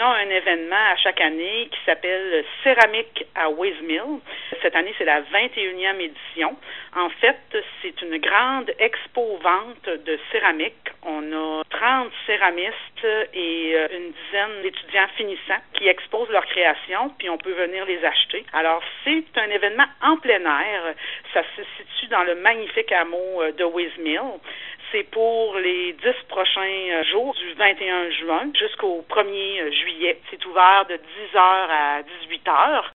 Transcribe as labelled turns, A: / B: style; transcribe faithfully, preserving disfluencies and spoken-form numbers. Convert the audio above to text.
A: a un événement à chaque année qui s'appelle Céramique à Wayzmill. Cette année, c'est la vingt et unième édition. En fait, c'est une grande expo-vente de céramique. On a trente céramistes et une dizaine d'étudiants finissants qui exposent leurs créations, puis on peut venir les acheter. Alors, c'est un événement en plein air. Ça se situe dans le magnifique hameau de Wayzmill. C'est pour les dix prochains jours, du vingt et un juin jusqu'au premier juillet. C'est ouvert de dix heures à dix-huit heures.